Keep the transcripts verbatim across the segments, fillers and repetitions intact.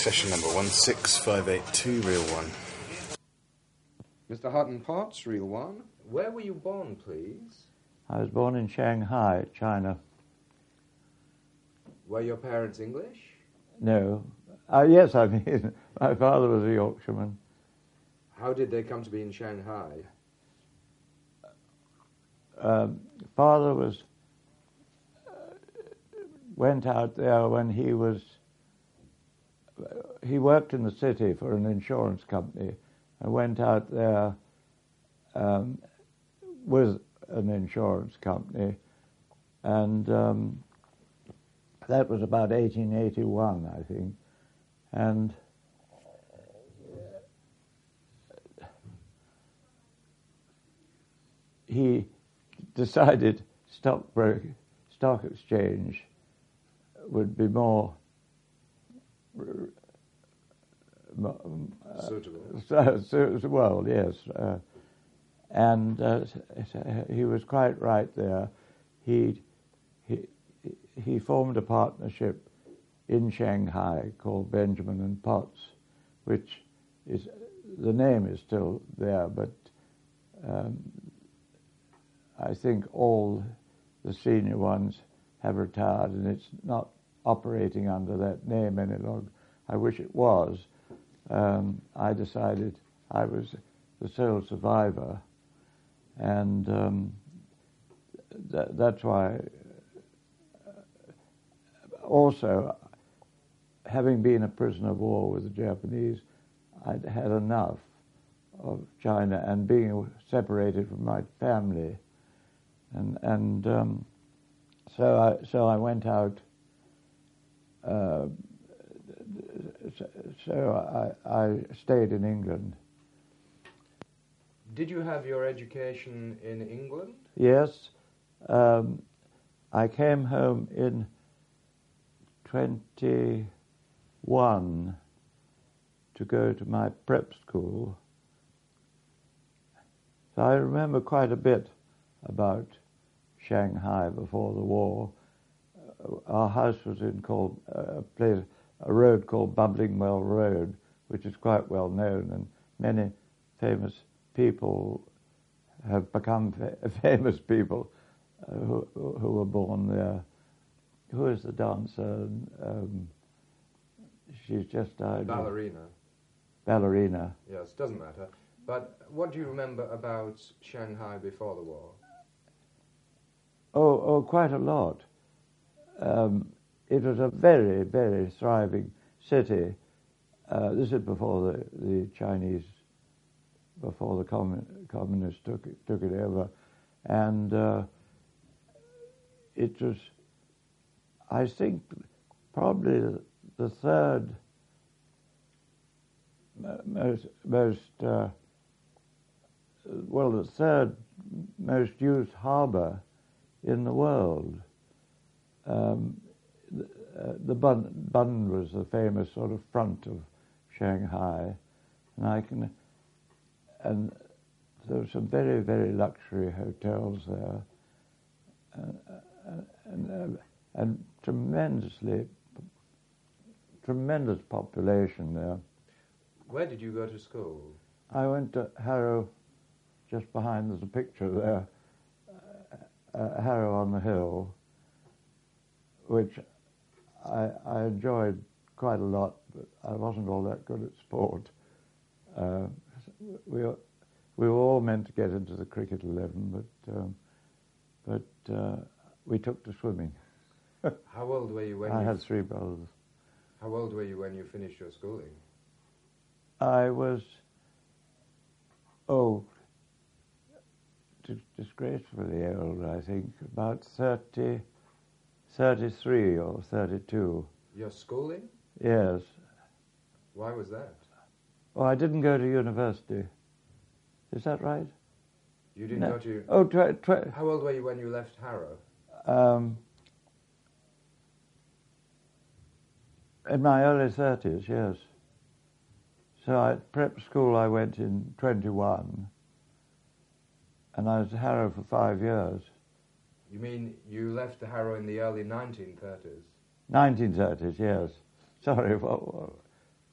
Session number one six five eight two, Reel one. Mister Hutton Potts, Reel one. Where were you born, please? I was born in Shanghai, China. Were your parents English? No. Uh, yes, I mean, my father was a Yorkshireman. How did they come to be in Shanghai? Um, father was uh, went out there when he was. Uh, he worked in the city for an insurance company, and went out there um, with an insurance company, and um, that was about eighteen eighty-one, I think, and. He decided stock stock exchange would be more uh, suitable. So, well, yes, uh, and uh, he was quite right there. He he he formed a partnership in Shanghai called Benjamin and Potts, which is the name is still there, but. Um, I think all the senior ones have retired, and it's not operating under that name any longer. I wish it was. Um, I decided I was the sole survivor, and um, th- that's why. Also, having been a prisoner of war with the Japanese, I'd had enough of China and being separated from my family. And and um, so I so I went out. Uh, so, so I I stayed in England. Did you have your education in England? Yes, um, I came home in twenty-one to go to my prep school. So I remember quite a bit about Shanghai before the war. Uh, our house was in called uh, a place, a road called Bubbling Well Road, which is quite well known, and many famous people have become fa- famous people uh, who, who were born there. Who is the dancer? Um, she's just died. Ballerina. Ballerina. Yes, doesn't matter. But what do you remember about Shanghai before the war? Oh, oh, quite a lot. Um, it was a very, very thriving city. Uh, this is before the, the Chinese, before the commun, communists took it, took it over, and uh, it was, I think, probably the, the third most most uh, well, the third most used harbour in the world. Um, the uh, the Bund, Bund was the famous sort of front of Shanghai, and I can, and there were some very, very luxury hotels there, and and, uh, and tremendously, tremendous population there. Where did you go to school? I went to Harrow, just behind, there's a picture there, uh, Harrow on the Hill, which I, I enjoyed quite a lot, but I wasn't all that good at sport. Uh, we, we were all meant to get into the cricket eleven, but um, but uh, we took to swimming. How old were you when I you had three brothers. How old were you when you finished your schooling? I was, oh, disgracefully old, I think, about thirty, thirty-three or thirty-two. Your schooling? Yes. Why was that? Oh, I didn't go to university. Is that right? You didn't No. go to... Oh, tw- tw- How old were you when you left Harrow? Um, in my early thirties, yes. So at prep school I went in twenty-one, and I was at Harrow for five years. You mean you left the Harrow in the early nineteen thirties? nineteen thirties, yes. Sorry, what, what,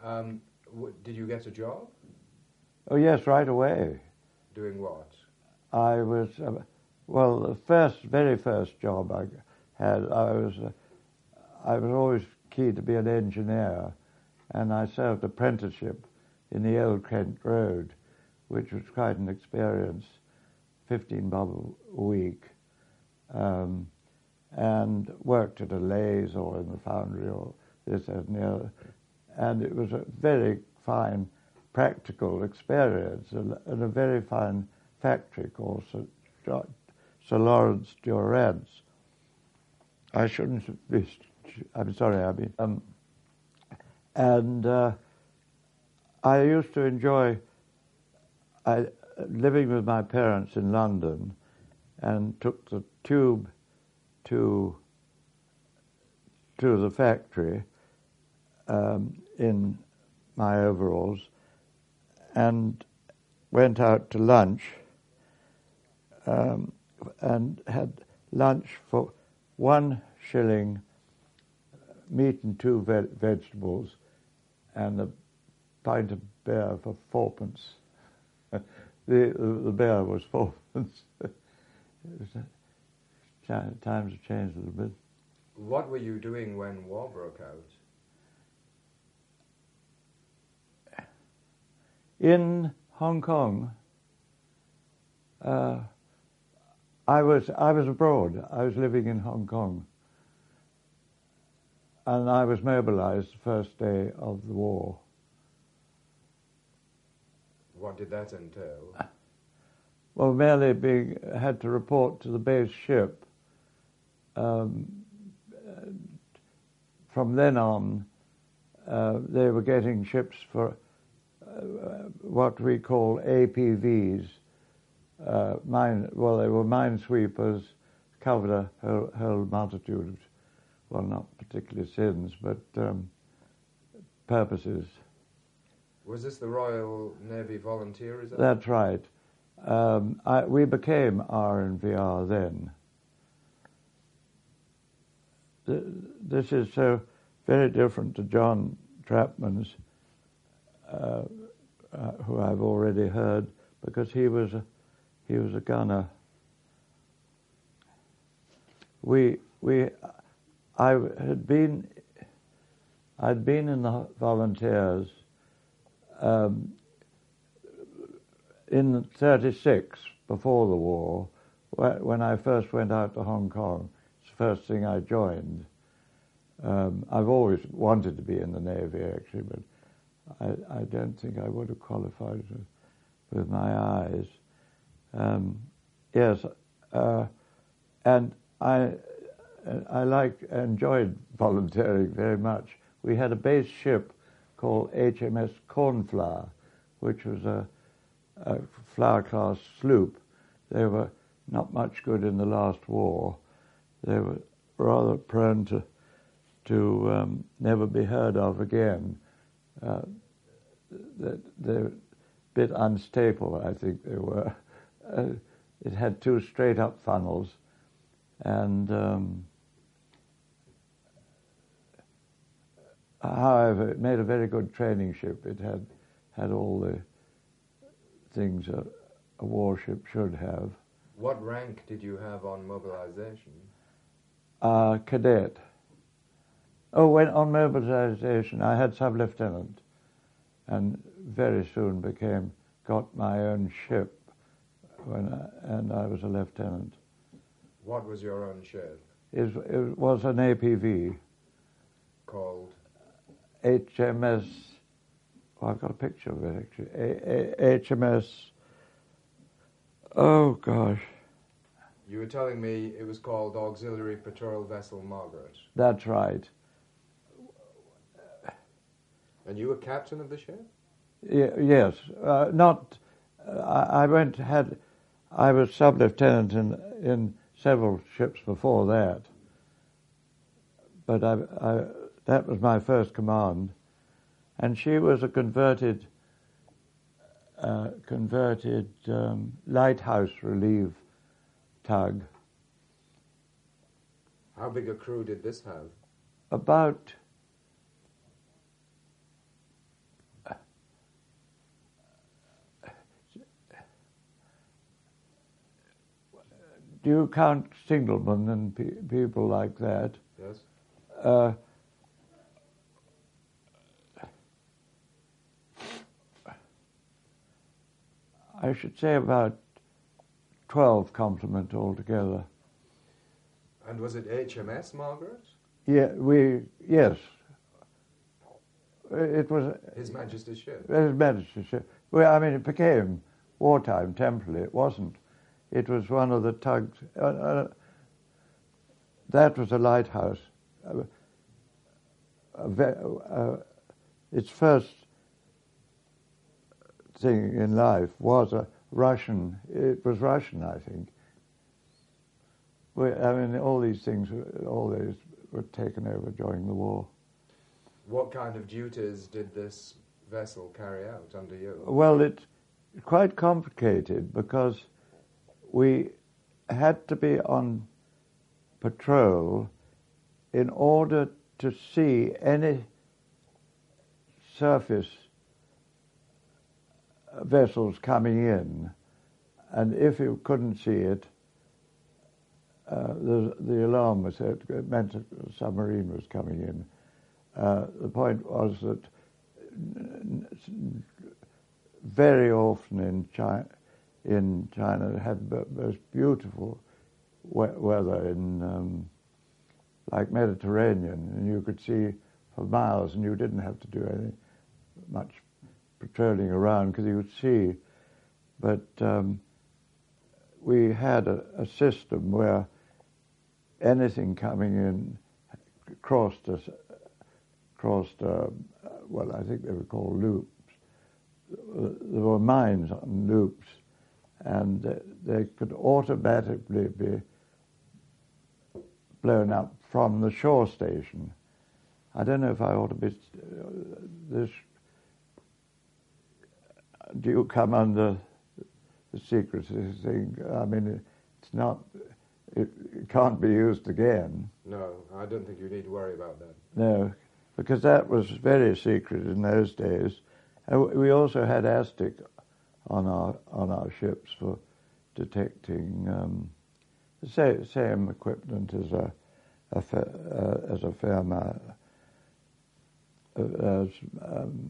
Um, w- did you get a job? Oh yes, right away. Doing what? I was, uh, well, the first, very first job I had, I was, uh, I was always keen to be an engineer, and I served apprenticeship in the Old Kent Road, which was quite an experience, fifteen bob a week, um, and worked at a lathe or in the foundry or this and the other, and it was a very fine practical experience and, and a very fine factory called Sir, Jo- Sir Lawrence Durance. I shouldn't be, I'm sorry, I mean, um, and uh, I used to enjoy I, living with my parents in London, and took the tube to to the factory um, in my overalls, and went out to lunch um, and had lunch for one shilling, meat and two ve- vegetables, and a pint of beer for fourpence. the, the the beer was fourpence. It was, uh, times have changed a little bit. What were you doing when war broke out? In Hong Kong, uh, I was I was abroad. I was living in Hong Kong, and I was mobilized the first day of the war. What did that entail? Well, merely being had to report to the base ship. Um, from then on, uh, they were getting ships for uh, what we call A P Vs. Uh, mine, well, they were minesweepers, covered a whole, whole multitude of, well, not particularly sins, but um, purposes. Was this the Royal Navy Volunteer, is that? That's right. Um, I, we became R N V R then. Th- This is so very different to John Trapman's, uh, uh, who I've already heard, because he was a, he was a gunner. We we I had been I'd been in the volunteers um, in thirty-six, before the war, when I first went out to Hong Kong. It's the first thing I joined. Um, I've always wanted to be in the Navy, actually, but I, I don't think I would have qualified with my eyes. Um, yes, uh, and I I like enjoyed volunteering very much. We had a base ship called H M S Cornflower, which was a, a flower-class sloop. They were not much good in the last war. They were rather prone to to um, never be heard of again. Uh, they're a bit unstable, I think they were. Uh, it had two straight-up funnels, and um, however, it made a very good training ship. It had had all the things a, a warship should have. What rank did you have on mobilization? Uh, cadet. Oh, when on mobilization, I had sub-lieutenant, and very soon became got my own ship, when I, and I was a lieutenant. What was your own ship? It, it was an A P V. Called? H M S. Oh, I've got a picture of it actually. A, A, H M S. Oh gosh. You were telling me it was called Auxiliary Patrol Vessel Margaret. That's right. And you were captain of the ship? Y- yes, uh, not. Uh, I, I went had. I was sub-lieutenant in in several ships before that. But I, I that was my first command, and she was a converted. Uh, converted um, lighthouse relief tug. How big a crew did this have? About do you count signalmen and pe- people like that? Yes. Uh, I should say about twelve complement altogether. And was it H M S Margaret? Yeah, we yes. It was His Majesty's ship. His Majesty's ship. Well, I mean, it became wartime temporarily. It wasn't. It was one of the tugs. Uh, uh, that was a lighthouse. Uh, a ve- uh, its first thing in life was a Russian. It was Russian, I think. We, I mean, all these things, all these were taken over during the war. What kind of duties did this vessel carry out under you? Well, it's quite complicated because we had to be on patrol in order to see any surface vessels coming in, and if you couldn't see it, uh, the, the alarm was set. It meant a submarine was coming in. Uh, the point was that very often in China, in China, it had the most beautiful we- weather in, um, like Mediterranean, and you could see for miles, and you didn't have to do any much patrolling around because you could see. But um, we had a, a system where anything coming in crossed us, crossed. Uh, well, I think they were called loops. There were mines on loops, and uh, they could automatically be blown up from the shore station. I don't know if I ought to be uh, this. Do you come under the secrecy thing? I mean, it's not. It, it can't be used again. No, I don't think you need to worry about that. No, because that was very secret in those days. And we also had ASTIC on our on our ships for detecting um, the same, same equipment as a, a uh, as a Fairmont, uh, as um,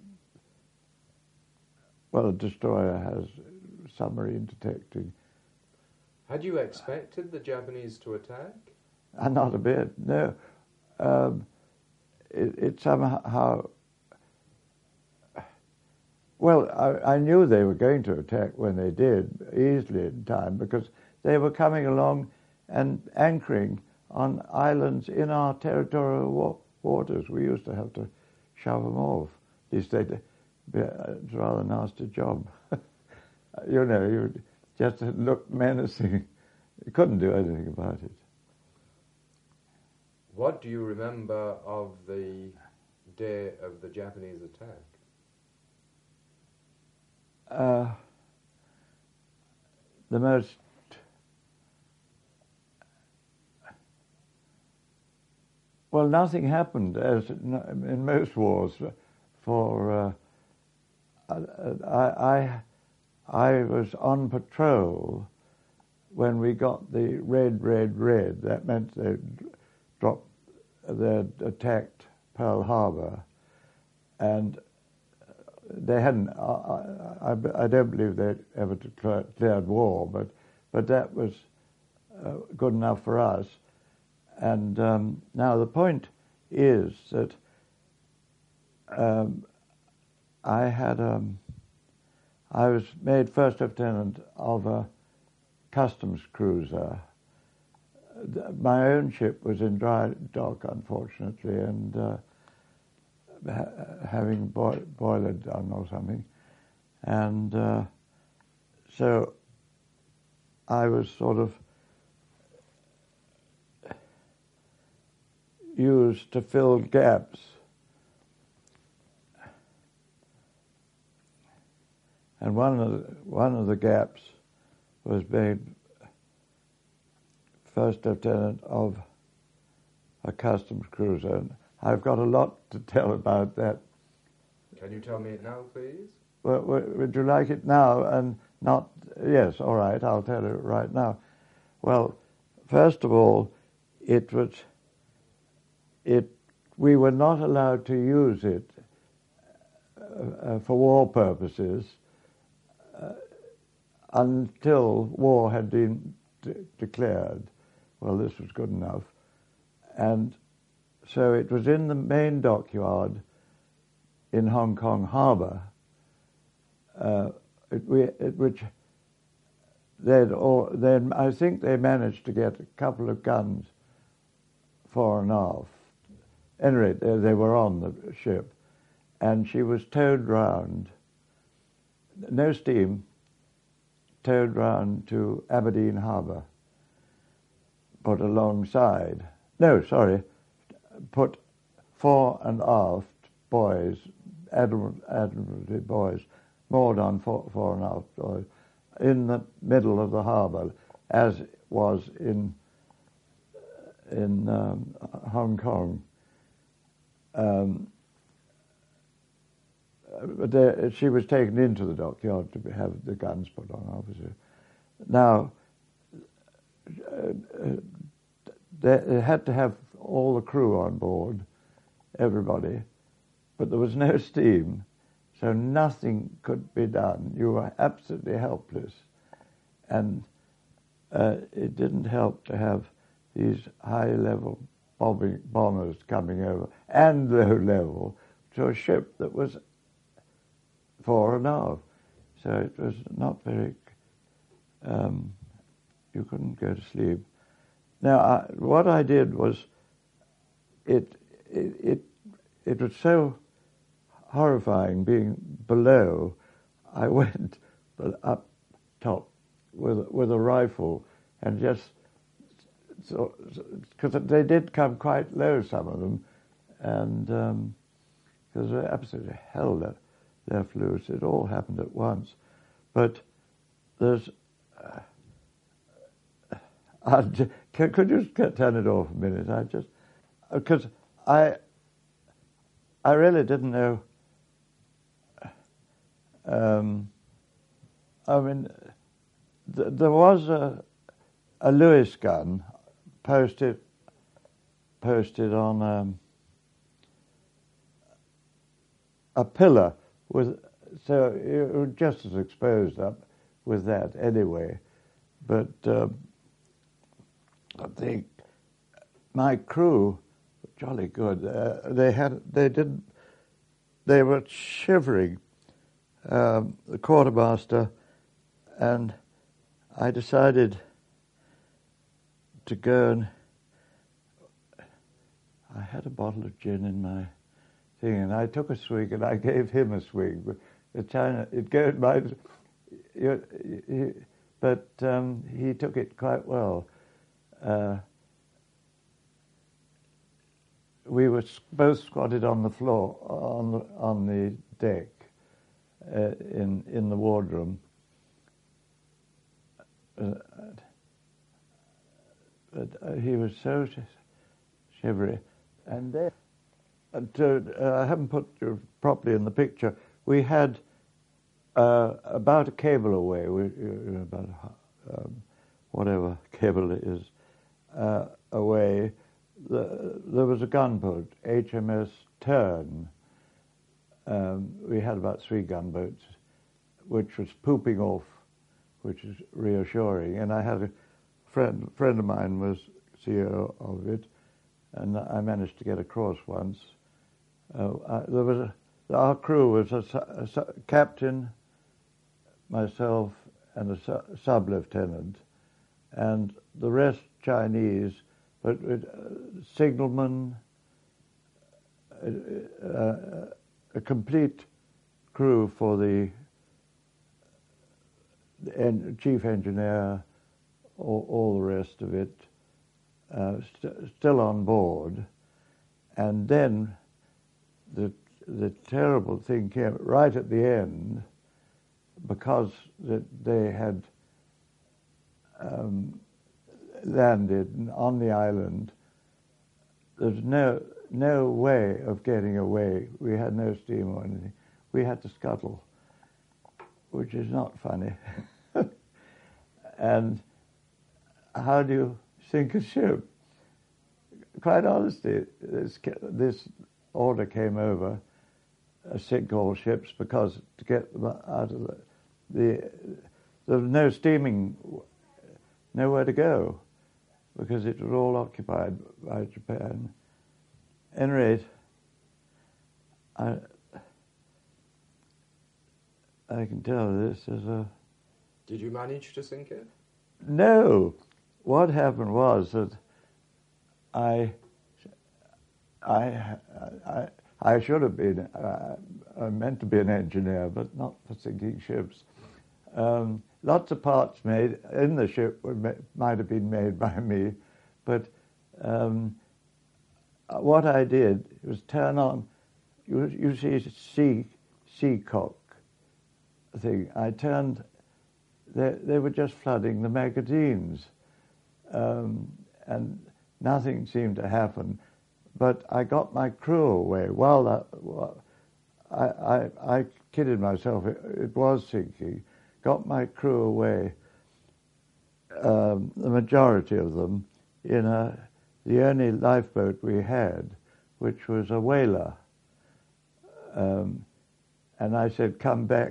well, a destroyer has submarine detecting. Had you expected the Japanese to attack? Uh, not a bit, no. Um, it, it somehow. Well, I, I knew they were going to attack when they did, easily in time, because they were coming along and anchoring on islands in our territorial wa- waters. We used to have to shove them off. At least they'd be, it's a rather nasty job. You know, you just looked menacing. You couldn't do anything about it. What do you remember of the day of the Japanese attack? Uh, the most well, nothing happened as in most wars. For uh, I, I, I was on patrol when we got the red, red, red. That meant they'd dropped, they'd attacked Pearl Harbor, and they hadn't. I, I, I don't believe they'd ever declared, declared war, but but that was uh, good enough for us. And um, now the point is that um, I had um, I was made first lieutenant of a customs cruiser. My own ship was in dry dock, unfortunately, and. Uh, having boi- boiler done or something, and uh, so I was sort of used to fill gaps, and one of the, one of the gaps was being first lieutenant of a customs cruiser. And I've got a lot to tell about that. Can you tell me it now, please? Well, would you like it now and not? Yes, all right, I'll tell you right now. Well, first of all, it was it. We were not allowed to use it uh, uh, for war purposes uh, until war had been d- declared. Well, this was good enough, and so it was in the main dockyard in Hong Kong Harbour, uh, it, we, it, which they'd all, they'd, I think they managed to get a couple of guns fore and aft. Anyway, they, they were on the ship, and she was towed round, no steam, towed round to Aberdeen Harbour, put alongside, no, sorry, put fore and aft boys, Admiral, Admiralty boys, moored on fore, fore and aft boys, in the middle of the harbour, as was in in um, Hong Kong. Um, but there, she was taken into the dockyard to have the guns put on, obviously. Now, uh, they had to have all the crew on board, everybody, but there was no steam, so nothing could be done. You were absolutely helpless. And uh, it didn't help to have these high-level bombing, bombers coming over, and low-level, to a ship that was fore and aft. So it was not very, um, you couldn't go to sleep. Now, I, what I did was, it, it, it, it was so horrifying being below, I went up top with with a rifle and just, so because they did come quite low, some of them, and because um, they absolutely hell that their loose. It all happened at once, but there's. Uh, I, can, could you just turn it off a minute? I just because I I really didn't know. Um, I mean, th- there was a a Lewis gun posted posted on um, a pillar with, so it was just as exposed up with that anyway. But um, I think my crew, jolly good. Uh, they had they didn't they were shivering. Um, the quartermaster, and I decided to go and I had a bottle of gin in my thing, and I took a swig and I gave him a swig. But the China, it goes by, but um, he took it quite well. Uh, we were both squatted on the floor, on the on the deck. Uh, in in the wardroom, uh, but uh, he was so sh- shivery, and then uh, to, uh, I haven't put you properly in the picture. We had uh, about a cable away, we, uh, about um, whatever cable it is uh, away. The, there was a gunboat, H M S Tern. Um, we had about three gunboats, which was pooping off, which is reassuring. And I had a friend, friend of mine was C E O of it, and I managed to get across once. Uh, I, there was a, our crew was a, a, a captain, myself, and a su- sub-lieutenant, and the rest Chinese, but uh, signalmen. Uh, uh, a complete crew for the, the en- chief engineer, all, all the rest of it, uh, st- still on board. And then the the terrible thing came right at the end, because that they had um, landed on the island. There's no no way of getting away. We had no steam or anything. We had to scuttle, which is not funny. And how do you sink a ship? Quite honestly, this, this order came over, uh, sink all ships, because to get them out of the, the there was no steaming, nowhere to go, because it was all occupied by Japan. At any rate, I, I can tell this as a... Did you manage to sink it? No. What happened was that I, I, I, I should have been, uh, I meant to be an engineer, but not for sinking ships. Um, lots of parts made in the ship were ma- might have been made by me, but um, what I did was turn on, you, you see sea, seacock thing. I turned, they, they were just flooding the magazines, um, and nothing seemed to happen. But I got my crew away while that, well, I, I, I kidded myself, it, it was sinking. Got my crew away, um, the majority of them, in a, the only lifeboat we had, which was a whaler. Um, and I said, come back.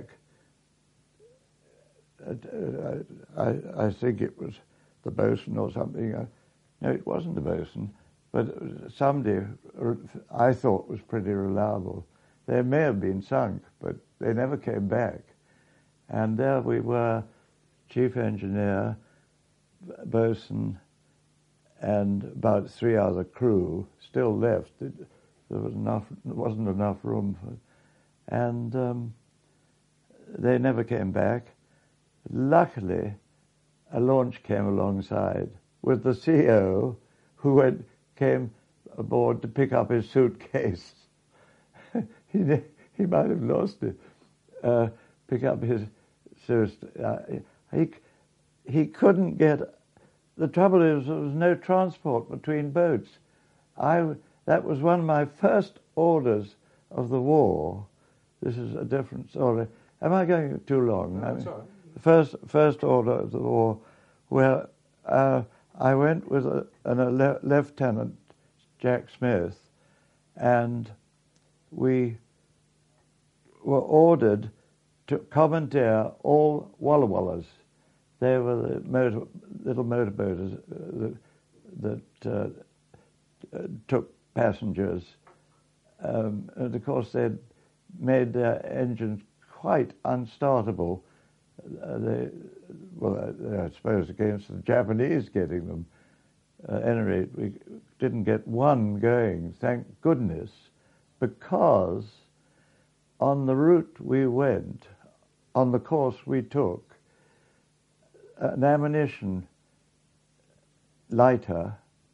Uh, I, I think it was the bosun or something. Uh, no, it wasn't the bosun, but somebody I thought was pretty reliable. They may have been sunk, but they never came back. And there we were, chief engineer, bosun, and about three other crew still left. It, there was enough. There wasn't enough room for, and um, they never came back. Luckily, a launch came alongside with the C O, who had came aboard to pick up his suitcase. he he might have lost it. Uh, pick up his suitcase. Uh, he he couldn't get. The trouble is there was no transport between boats. I that was one of my first orders of the war. This is a different story. Am I going too long? No, I mean, sorry. the first first order of the war, where uh, I went with a, an, a le- Lieutenant Jack Smith, and we were ordered to commandeer all Walla Wallas. They were the motor, little motorboaters uh, that, that uh, uh, took passengers. Um, and of course, they'd made their engines quite unstartable. Uh, they, well, uh, I suppose against the Japanese getting them. Uh, at any rate, we didn't get one going, thank goodness, because on the route we went, on the course we took, an ammunition lighter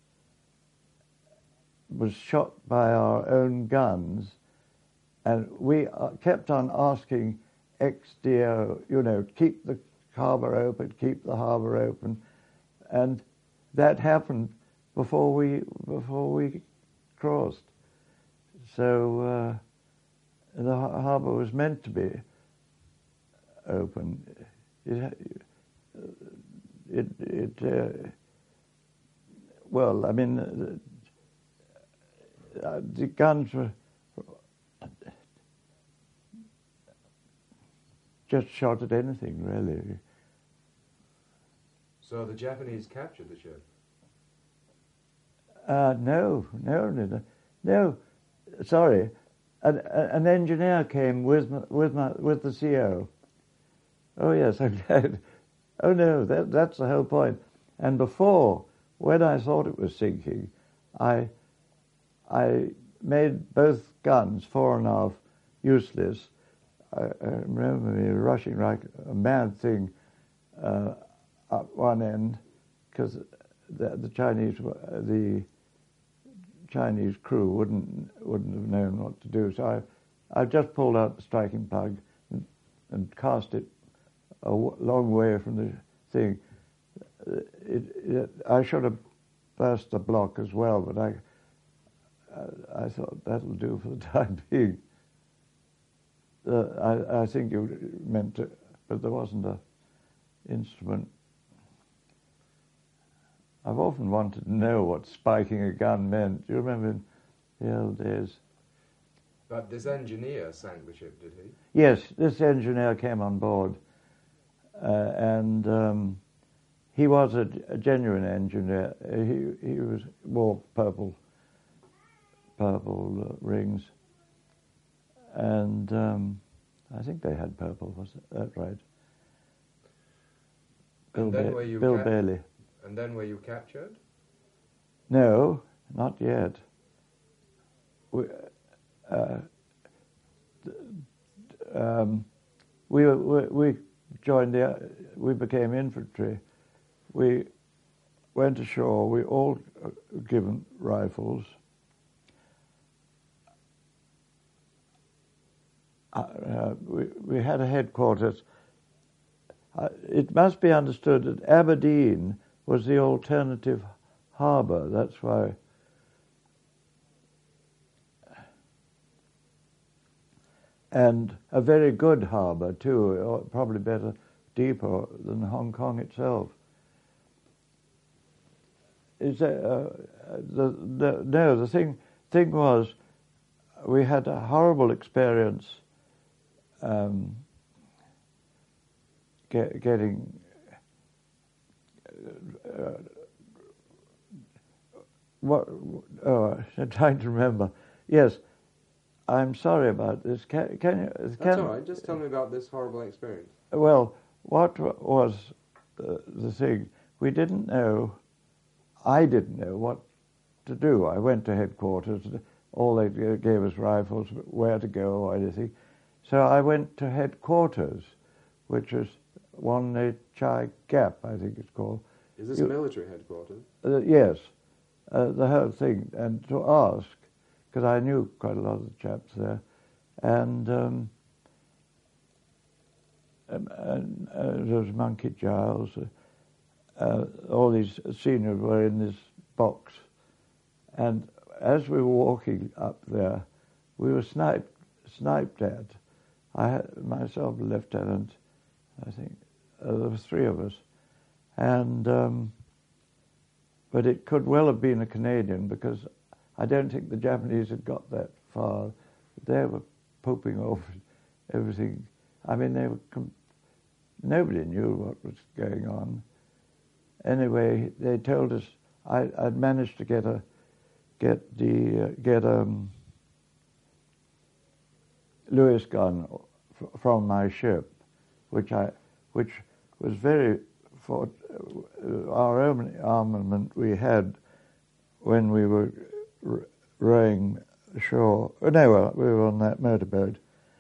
was shot by our own guns, and we kept on asking X D O, you know, keep the harbour open, keep the harbour open, and that happened before we before we crossed. So uh, the harbour was meant to be open. It, it, it uh, well, I mean, uh, the guns were just shot at anything, really. So the Japanese captured the ship? Uh, no, no, no, no. Sorry, an, an engineer came with my, with my, with the C O. Oh yes, I'm glad. Oh no, that, that's the whole point. And before, when I thought it was sinking, I I made both guns, fore and aft, useless. I, I remember me rushing like a mad thing uh, up one end, because the, the Chinese the Chinese crew wouldn't wouldn't have known what to do. So I I just pulled out the striking plug and, and cast it a w- long way from the thing. It, it, I should have burst the block as well, but I I, I thought that'll do for the time being. Uh, I, I think you meant to, but there wasn't a instrument. I've often wanted to know what spiking a gun meant. Do you remember in the old days? But this engineer sank the ship, did he? Yes, this engineer came on board, uh, and um, he was a, a genuine engineer. He he was wore purple purple uh, rings, and um, I think they had purple. Was that right? Bill, And then ba- were you Bill cap- Bailey. And then were you captured? No, not yet. We, uh, um, we, we we joined the. We became infantry. We went ashore. We all uh, given rifles. Uh, uh, we we had a headquarters. Uh, it must be understood that Aberdeen was the alternative harbour. That's why. And a very good harbour too, or probably better, deeper than Hong Kong itself. Is that, uh, the, the no? The thing thing was, we had a horrible experience um, get, getting. Uh, what? Oh, I'm trying to remember. Yes. I'm sorry about this. Can, can you? Can, That's all right. Just tell me about this horrible experience. Well, what was the, the thing? We didn't know. I didn't know what to do. I went to headquarters. All they gave us rifles, where to go or anything. So I went to headquarters, which is Wan Chai Gap, I think it's called. Is this you, military headquarters? Uh, yes, uh, the whole thing, and to ask. Because I knew quite a lot of the chaps there, and, um, and, and uh, there was Monkey Giles. Uh, uh, all these seniors were in this box, and as we were walking up there, we were sniped sniped at. I had myself, a lieutenant, I think uh, there were three of us, and um, but it could well have been a Canadian because I don't think the Japanese had got that far. They were pooping over everything. I mean, they were. Com- nobody knew what was going on. Anyway, they told us I, I'd managed to get a get the uh, get a um, Lewis gun f- from my ship, which I which was very for uh, our own armament we had when we were rowing ashore. Oh, no, well, we were on that motorboat.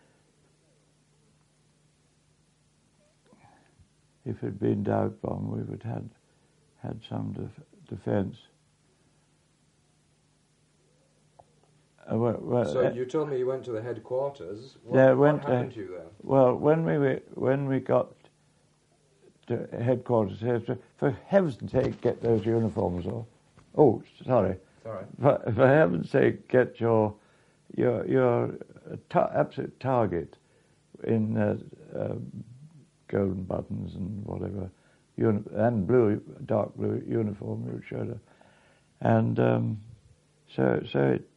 If it had been dive bomb, we would have had, had some def- defence. Uh, well, well, So uh, you told me you went to the headquarters. What, yeah, what went happened to, to you there? Well, when we were, when we got to headquarters, for heaven's sake, get those uniforms off. Oh, sorry. It's all right. For, for heaven's sake, get your your your ta- absolute target in uh, uh, golden buttons and whatever, uni- and blue, dark blue uniform you showed her, and um, so so it